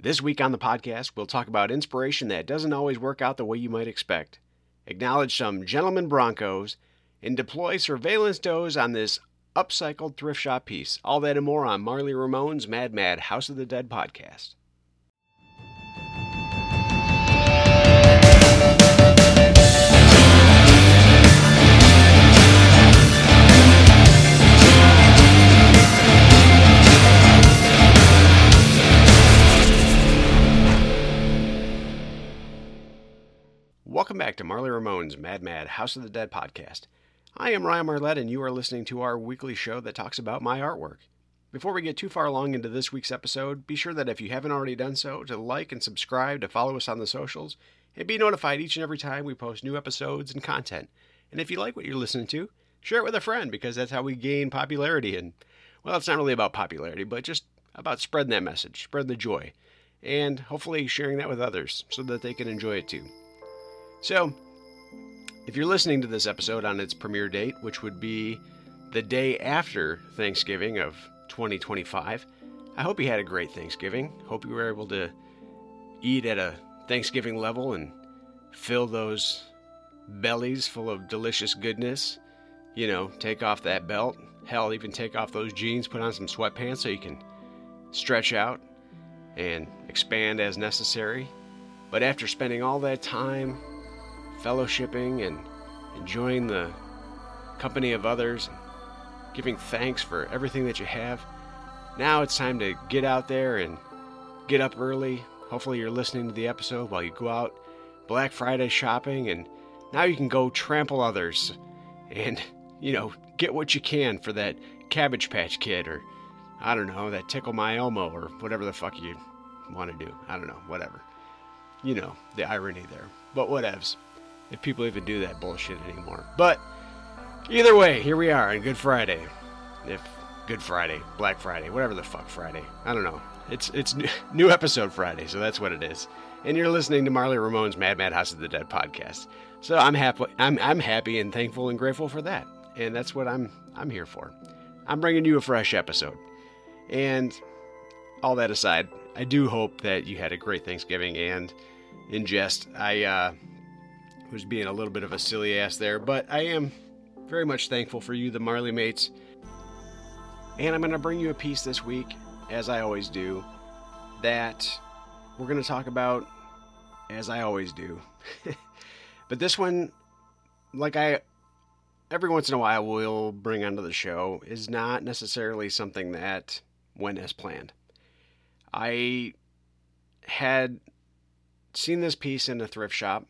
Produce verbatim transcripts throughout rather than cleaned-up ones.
This week on the podcast, we'll talk about inspiration that doesn't always work out the way you might expect, acknowledge some gentleman Broncos, and deploy surveillance does on this upcycled thrift shop piece. All that and more on Marley Ramone's Mad Mad House of the Dead podcast. Welcome back to Marley Ramone's Mad Mad House of the Dead podcast. I am Ryan Marlette, and you are listening to our weekly show that talks about my artwork. Before we get too far along into this week's episode, be sure that if you haven't already done so, to like and subscribe, to follow us on the socials, and be notified each and every time we post new episodes and content. And if you like what you're listening to, share it with a friend, because that's how we gain popularity. And, well, it's not really about popularity, but just about spreading that message, spreading the joy, and hopefully sharing that with others so that they can enjoy it too. So, if you're listening to this episode on its premiere date, which would be the day after Thanksgiving of twenty twenty-five, I hope you had a great Thanksgiving. Hope you were able to eat at a Thanksgiving level and fill those bellies full of delicious goodness. You know, take off that belt. Hell, even take off those jeans, put on some sweatpants so you can stretch out and expand as necessary. But after spending all that time fellowshipping and enjoying the company of others, and giving thanks for everything that you have, now it's time to get out there and get up early. Hopefully you're listening to the episode while you go out Black Friday shopping, and now you can go trample others and, you know, get what you can for that Cabbage Patch Kid, or I don't know, that Tickle My Elmo, or whatever the fuck you want to do. I don't know, whatever. You know, the irony there. But whatevs. If people even do that bullshit anymore. But either way, here we are on Good Friday. If Good Friday, Black Friday, whatever the fuck Friday. I don't know. It's it's new episode Friday, so that's what it is. And you're listening to Marley Ramone's Mad Mad House of the Dead podcast. So I'm happy. I'm I'm happy and thankful and grateful for that. And that's what I'm I'm here for. I'm bringing you a fresh episode. And all that aside, I do hope that you had a great Thanksgiving. And in jest, I uh, was being a little bit of a silly ass there, but I am very much thankful for you, the Marley mates. And I'm going to bring you a piece this week, as I always do, that we're going to talk about, as I always do. But this one, like I every once in a while will bring onto the show, is not necessarily something that went as planned. I had seen this piece in a thrift shop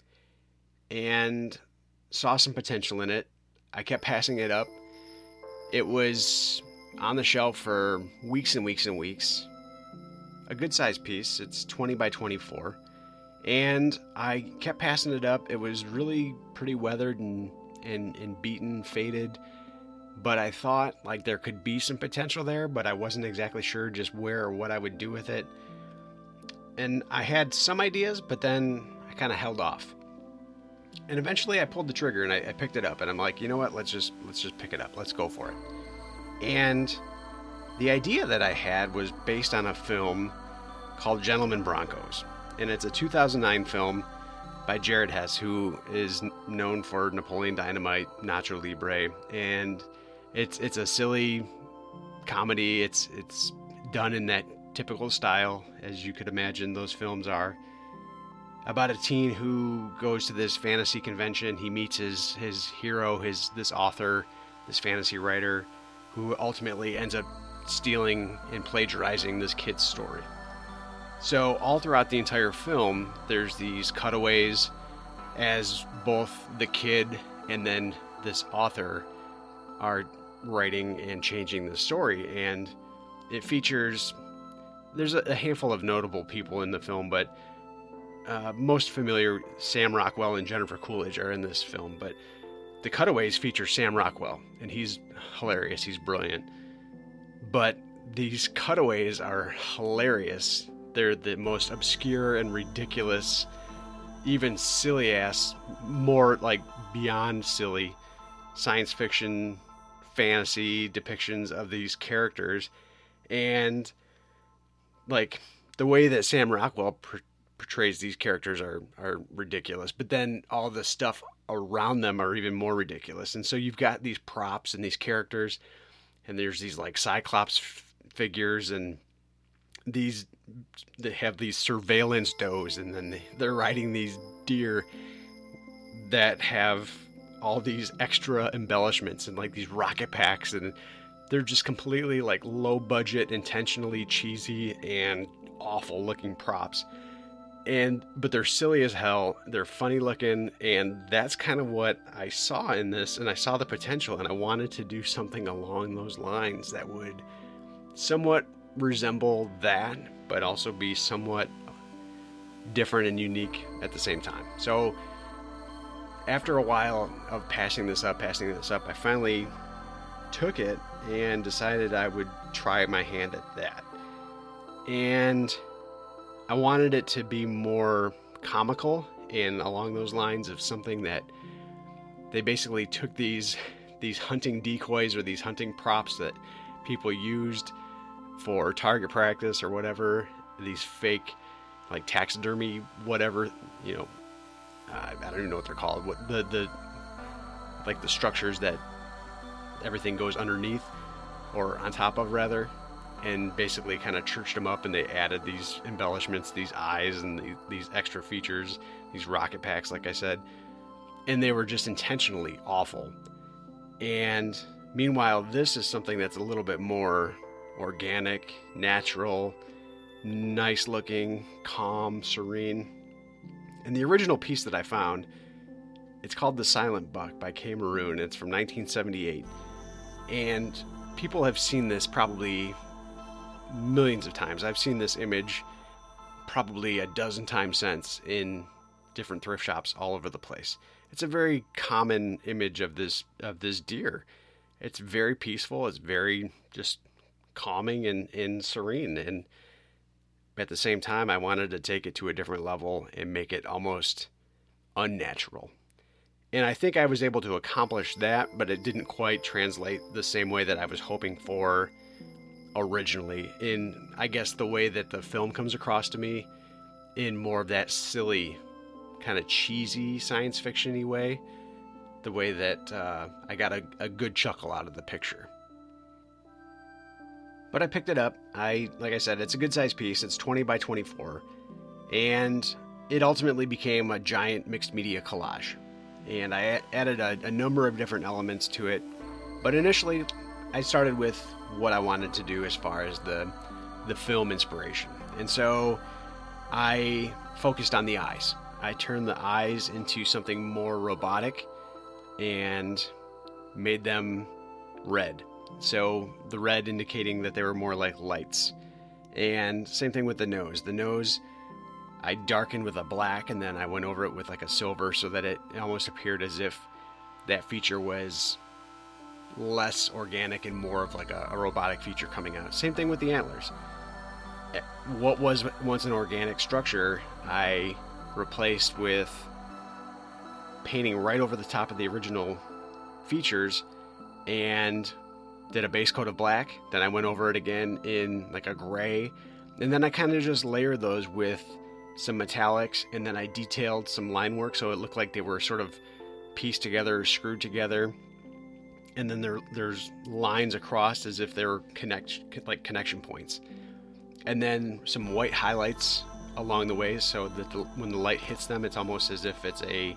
and saw some potential in it. I kept passing it up. It was on the shelf for weeks and weeks and weeks. A good sized piece. It's twenty by twenty-four. And I kept passing it up. It was really pretty weathered and, and, and beaten, faded. But I thought like there could be some potential there, but I wasn't exactly sure just where or what I would do with it. And I had some ideas, but then I kind of held off. And eventually I pulled the trigger and I, I picked it up, and I'm like, you know what, let's just let's just pick it up. Let's go for it. And the idea that I had was based on a film called Gentlemen Broncos. And it's a two thousand nine film by Jared Hess, who is known for Napoleon Dynamite, Nacho Libre. And it's it's a silly comedy. It's it's done in that typical style, as you could imagine those films are. About a teen who goes to this fantasy convention. He meets his his hero, his this author, this fantasy writer, who ultimately ends up stealing and plagiarizing this kid's story. So all throughout the entire film, there's these cutaways as both the kid and then this author are writing and changing the story. And it features, there's a handful of notable people in the film, but Uh, most familiar, Sam Rockwell and Jennifer Coolidge are in this film, but the cutaways feature Sam Rockwell, and he's hilarious, he's brilliant. But these cutaways are hilarious. They're the most obscure and ridiculous, even silly ass, more like beyond silly, science fiction, fantasy depictions of these characters. And like the way that Sam Rockwell per- portrays these characters are are ridiculous, but then all the stuff around them are even more ridiculous. And so you've got these props and these characters, and there's these like Cyclops f- figures, and these they have these surveillance does, and then they're riding these deer that have all these extra embellishments and like these rocket packs, and they're just completely like low budget, intentionally cheesy and awful looking props. And but they're silly as hell, they're funny looking, and that's kind of what I saw in this, and I saw the potential, and I wanted to do something along those lines that would somewhat resemble that, but also be somewhat different and unique at the same time. So after a while of passing this up, passing this up, I finally took it and decided I would try my hand at that. And I wanted it to be more comical and along those lines of something that they basically took these these hunting decoys or these hunting props that people used for target practice or whatever, these fake like taxidermy whatever, you know, uh, I don't even know what they're called, what the the like the structures that everything goes underneath or on top of rather, and basically kind of churched them up, and they added these embellishments, these eyes and the, these extra features, these rocket packs like I said, and they were just intentionally awful. And meanwhile, this is something that's a little bit more organic, natural, nice looking, calm, serene. And the original piece that I found, it's called The Silent Buck by Kay Maroon. It's from nineteen seventy-eight. And people have seen this probably millions of times. I've seen this image probably a dozen times since in different thrift shops all over the place. It's a very common image of this of this deer. It's very peaceful. It's very just calming and, and serene. And at the same time, I wanted to take it to a different level and make it almost unnatural. And I think I was able to accomplish that, but it didn't quite translate the same way that I was hoping for originally, in I guess the way that the film comes across to me, in more of that silly, kind of cheesy science fiction-y way, the way that uh, I got a, a good chuckle out of the picture. But I picked it up. I, like I said, it's a good size piece. It's twenty by twenty-four, and it ultimately became a giant mixed media collage. And I added a, a number of different elements to it. But initially, I started with what I wanted to do as far as the the film inspiration. And so I focused on the eyes. I turned the eyes into something more robotic and made them red. So the red indicating that they were more like lights. And same thing with the nose. The nose, I darkened with a black, and then I went over it with like a silver so that it almost appeared as if that feature was less organic and more of like a, a robotic feature coming out. Same thing with the antlers. What was once an organic structure, I replaced with painting right over the top of the original features and did a base coat of black. Then I went over it again in like a gray, and then I kind of just layered those with some metallics, and then I detailed some line work so it looked like they were sort of pieced together, screwed together, and then there there's lines across as if they were connect like connection points, and then some white highlights along the way so that the, when the light hits them, it's almost as if it's a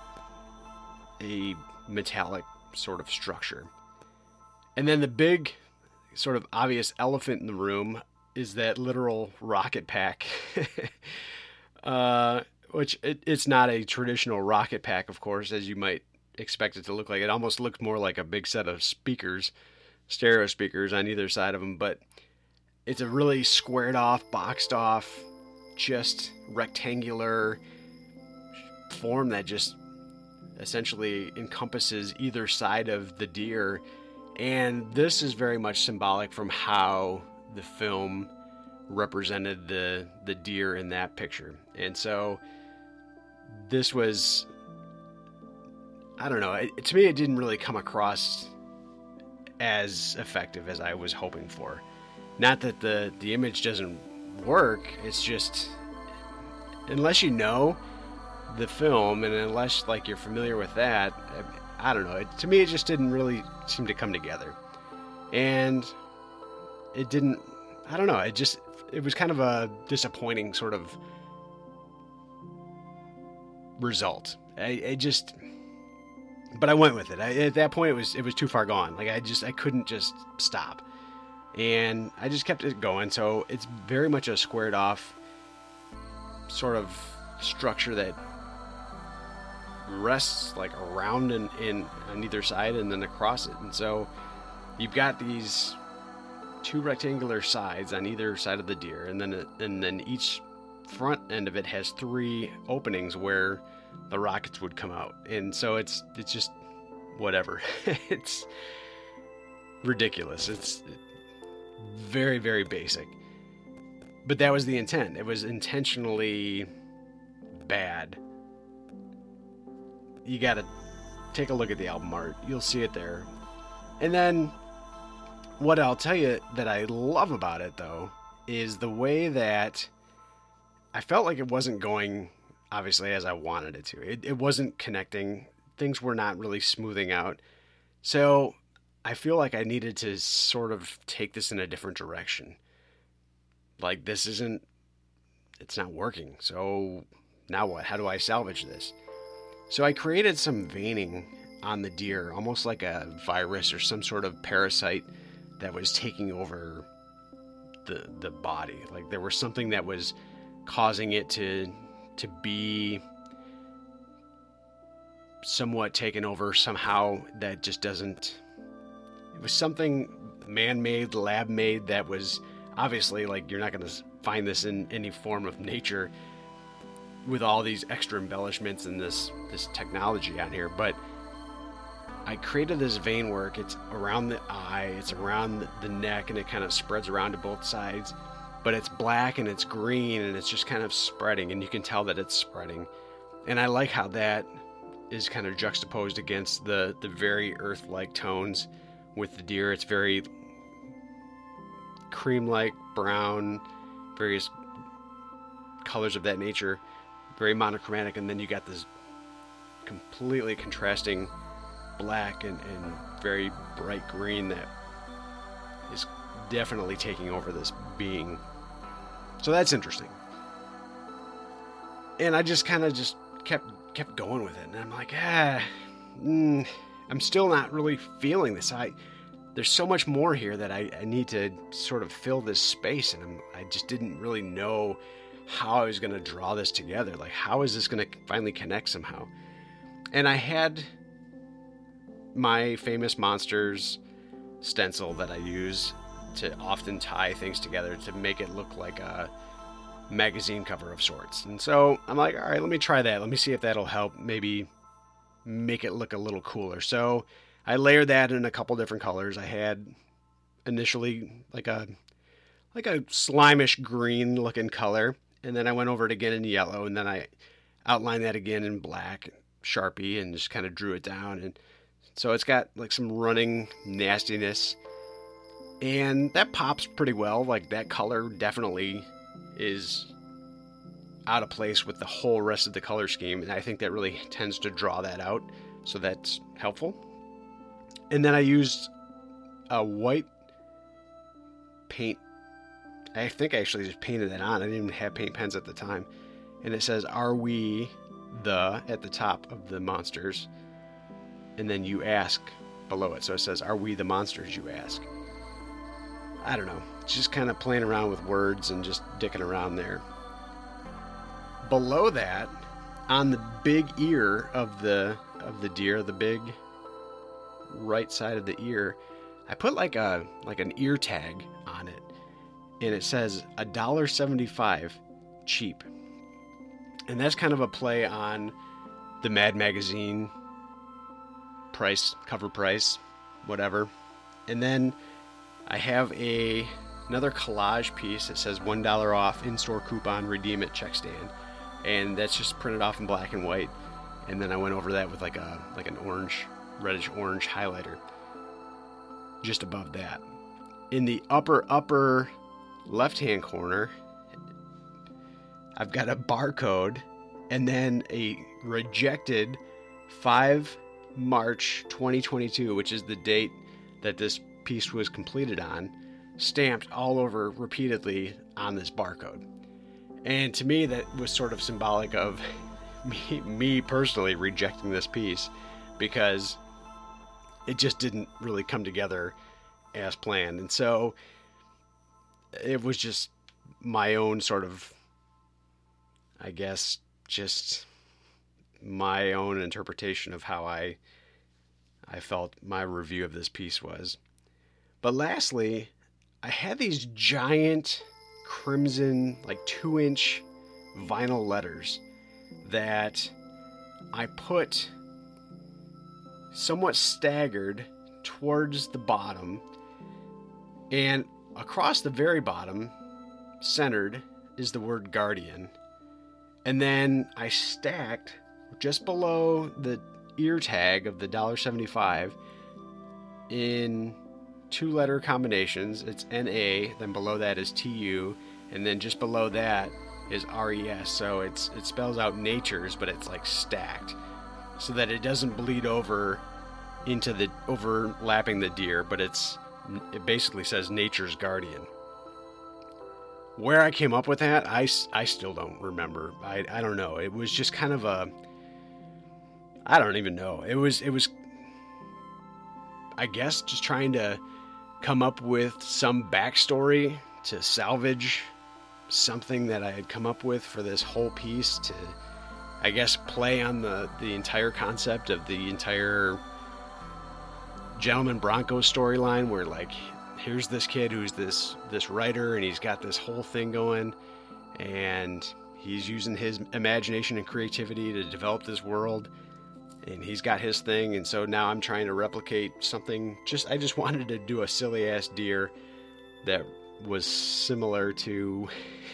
a metallic sort of structure. And then the big sort of obvious elephant in the room is that literal rocket pack. uh, which it, it's not a traditional rocket pack, of course, as you might expect it to look like. It almost looked more like a big set of speakers, stereo speakers on either side of them, but it's a really squared off, boxed off, just rectangular form that just essentially encompasses either side of the deer. And this is very much symbolic from how the film represented the the deer in that picture. And so this was, I don't know, it, to me it didn't really come across as effective as I was hoping for. Not that the the image doesn't work. It's just, unless you know the film and unless like you're familiar with that, I, I don't know. It, to me, it just didn't really seem to come together, and it didn't. I don't know. It just it was kind of a disappointing sort of result. I, I just, but I went with it. I, at that point, it was it was too far gone. Like I just I couldn't just stop, and I just kept it going. So it's very much a squared off sort of structure that rests like around and in on either side and then across it. And so you've got these two rectangular sides on either side of the deer, and then and then each front end of it has three openings where the rockets would come out. And so it's it's just whatever. It's ridiculous. It's very, very basic. But that was the intent. It was intentionally bad. You gotta take a look at the album art. You'll see it there. And then what I'll tell you that I love about it, though, is the way that I felt like it wasn't going, obviously, as I wanted it to. It, it wasn't connecting. Things were not really smoothing out. So I feel like I needed to sort of take this in a different direction. Like, this isn't, it's not working. So now what? How do I salvage this? So I created some veining on the deer, almost like a virus or some sort of parasite that was taking over the the body. Like there was something that was causing it to to be somewhat taken over somehow that just doesn't, it was something man-made, lab-made that was obviously, like, you're not going to find this in any form of nature with all these extra embellishments and this this technology on here. But I created this vein work. It's around the eye, it's around the neck, and it kind of spreads around to both sides. But it's black and it's green and it's just kind of spreading, and you can tell that it's spreading. And I like how that is kind of juxtaposed against the, the very earth-like tones with the deer. It's very cream-like, brown, various colors of that nature, very monochromatic. And then you got this completely contrasting black and, and very bright green that is definitely taking over this being. So that's interesting. And I just kind of just kept kept going with it, and I'm like, ah, mm, I'm still not really feeling this. I there's so much more here that I, I need to sort of fill this space, and I'm, I just didn't really know how I was going to draw this together. Like, how is this going to finally connect somehow? And I had my Famous Monsters stencil that I use to often tie things together to make it look like a magazine cover of sorts. And so I'm like, all right, let me try that. Let me see if that'll help maybe make it look a little cooler. So I layered that in a couple different colors. I had initially like a like a slimish green looking color, and then I went over it again in yellow, and then I outlined that again in black Sharpie and just kind of drew it down. And so it's got like some running nastiness, and that pops pretty well. Like, that color definitely is out of place with the whole rest of the color scheme, and I think that really tends to draw that out, so that's helpful. And then I used a white paint. I think I actually just painted that on. I didn't even have paint pens at the time. And it says, "Are we the," at the top of the monsters, and then "you ask" below it. So it says, "Are we the monsters you ask?" I don't know. Just kind of playing around with words and just dicking around there. Below that, on the big ear of the of the deer, the big right side of the ear, I put like a like an ear tag on it, and it says a dollar seventy-five, cheap. And that's kind of a play on the Mad Magazine price, cover price, whatever. And then I have a another collage piece that says one dollar off, in-store coupon, redeem at check stand. And that's just printed off in black and white. And then I went over that with like a like an orange, reddish orange highlighter just above that. In the upper, upper left-hand corner I've got a barcode, and then a rejected five March twenty twenty-two, which is the date that this piece was completed on, stamped all over repeatedly on this barcode. And to me, that was sort of symbolic of me, me personally rejecting this piece, because it just didn't really come together as planned. And so it was just my own sort of, I guess, just my own interpretation of how I I felt my review of this piece was. But lastly, I had these giant crimson, like two inch vinyl letters that I put somewhat staggered towards the bottom, and across the very bottom, centered, is the word Guardian. And then I stacked just below the ear tag of the one dollar seventy-five in two letter combinations. It's N A, then below that is T U, and then just below that is R E S. So it's it spells out Nature's, but it's like stacked so that it doesn't bleed over into the overlapping the deer, but it's it basically says Nature's Guardian. Where I came up with that, I, I still don't remember. I, I don't know. It was just kind of a, I don't even know. It was, it was, I guess, just trying to come up with some backstory to salvage something that I had come up with for this whole piece to, I guess, play on the, the entire concept of the entire Gentleman Broncos storyline, where like, here's this kid who's this this writer, and he's got this whole thing going, and he's using his imagination and creativity to develop this world, and he's got his thing. And so now I'm trying to replicate something. Just I just wanted to do a silly ass deer that was similar to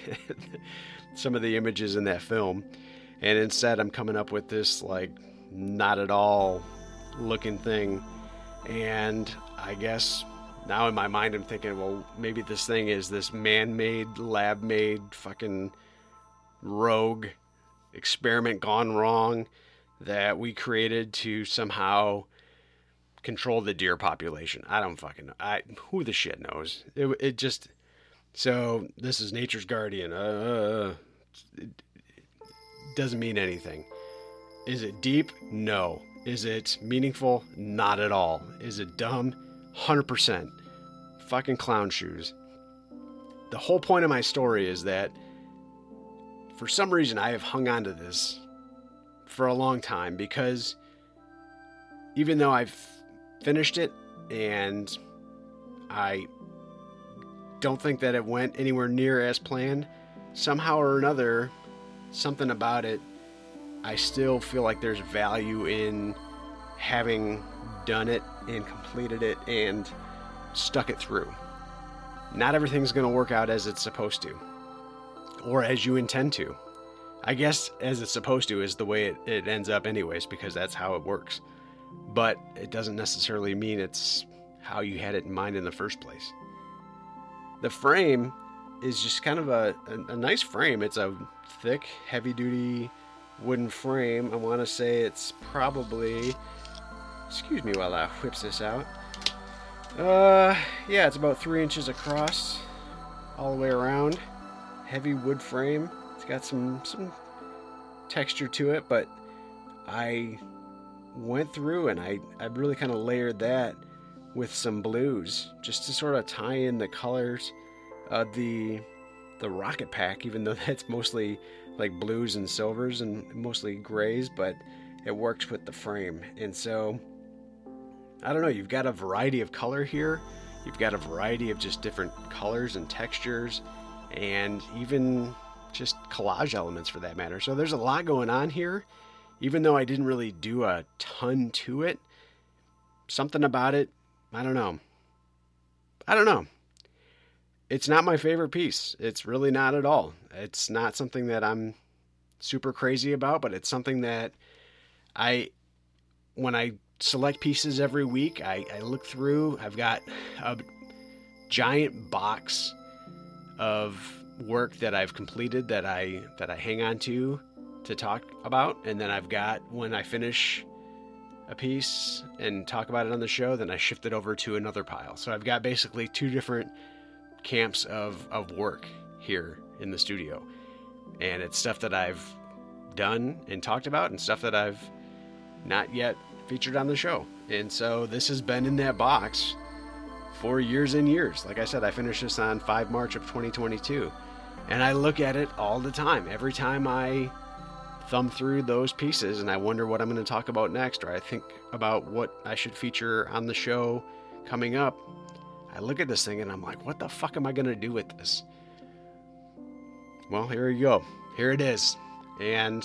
some of the images in that film, and instead I'm coming up with this like not at all looking thing. And I guess now in my mind I'm thinking, well, maybe this thing is this man-made, lab-made fucking rogue experiment gone wrong that we created to somehow control the deer population. I don't fucking know. I, who the shit knows? It, it just... So, this is Nature's Guardian. Uh, it doesn't mean anything. Is it deep? No. Is it meaningful? Not at all. Is it dumb? one hundred percent. Fucking clown shoes. The whole point of my story is that for some reason I have hung on to this for a long time, because even though I've finished it and I don't think that it went anywhere near as planned, somehow or another, something about it, I still feel like there's value in having done it and completed it and stuck it through. Not everything's going to work out as it's supposed to, or as you intend to. I guess as it's supposed to is the way it, it ends up anyways, because that's how it works. But it doesn't necessarily mean it's how you had it in mind in the first place. The frame is just kind of a, a, a nice frame. It's a thick, heavy-duty wooden frame. I want to say it's probably... Excuse me while I whips this out. Uh, yeah, it's about three inches across, all the way around. Heavy wood frame. It's got some some texture to it, but I went through and I, I really kind of layered that with some blues, just to sort of tie in the colors of the the rocket pack, even though that's mostly like blues and silvers and mostly grays, but it works with the frame. And so I don't know, you've got a variety of color here. You've got a variety of just different colors and textures, and even just collage elements for that matter. So there's a lot going on here. Even though I didn't really do a ton to it, something about it, I don't know. I don't know. It's not my favorite piece. It's really not at all. It's not something that I'm super crazy about, but it's something that I, when I select pieces every week, I, I look through. I've got a giant box of work that I've completed that I that I hang on to to talk about, and then I've got when I finish a piece and talk about it on the show, then I shift it over to another pile. So I've got basically two different camps of, of work here in the studio. And it's stuff that I've done and talked about and stuff that I've not yet featured on the show. And so this has been in that box for years and years. Like I said, I finished this on the fifth of March of twenty twenty-two. And I look at it all the time. Every time I thumb through those pieces and I wonder what I'm going to talk about next, or I think about what I should feature on the show coming up, I look at this thing and I'm like, what the fuck am I going to do with this? Well, here you go. Here it is. And,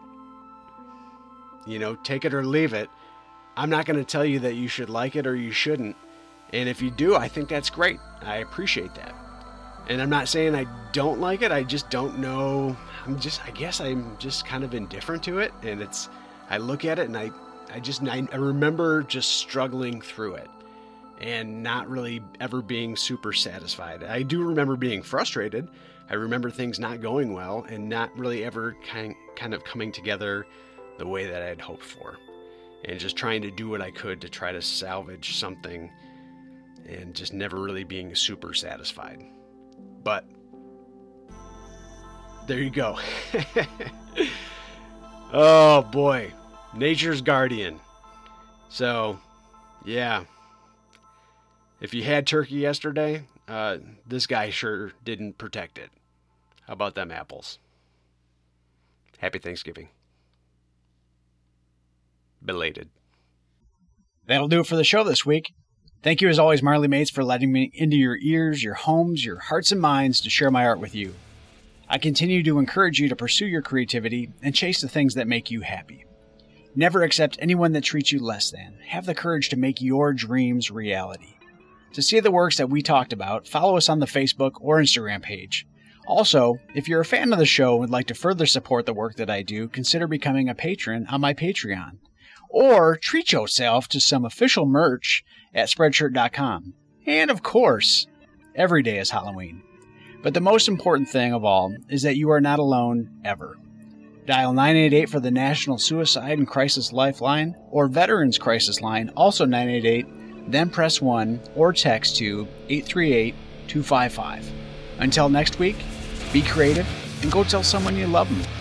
you know, take it or leave it. I'm not going to tell you that you should like it or you shouldn't. And if you do, I think that's great. I appreciate that. And I'm not saying I don't like it. I just don't know. I'm just, I guess I'm just kind of indifferent to it. And it's, I look at it and I, I just, I, I remember just struggling through it and not really ever being super satisfied. I do remember being frustrated. I remember things not going well and not really ever kind, kind of coming together the way that I'd hoped for. And just trying to do what I could to try to salvage something and just never really being super satisfied. But there you go. Oh boy, nature's guardian. So, yeah. If you had turkey yesterday, uh, this guy sure didn't protect it. How about them apples? Happy Thanksgiving. Belated. That'll do it for the show this week. Thank you as always, Marley Mates, for letting me into your ears, your homes, your hearts and minds to share my art with you. I continue to encourage you to pursue your creativity and chase the things that make you happy. Never accept anyone that treats you less than. Have the courage to make your dreams reality. To see the works that we talked about, follow us on the Facebook or Instagram page. Also, if you're a fan of the show and would like to further support the work that I do, consider becoming a patron on my Patreon. Or treat yourself to some official merch at spreadshirt dot com. And of course, every day is Halloween. But the most important thing of all is that you are not alone ever. Dial nine eight eight for the National Suicide and Crisis Lifeline or Veterans Crisis Line, also nine eight eight, then press one or text to eight three eight, two five five. Until next week, be creative and go tell someone you love them.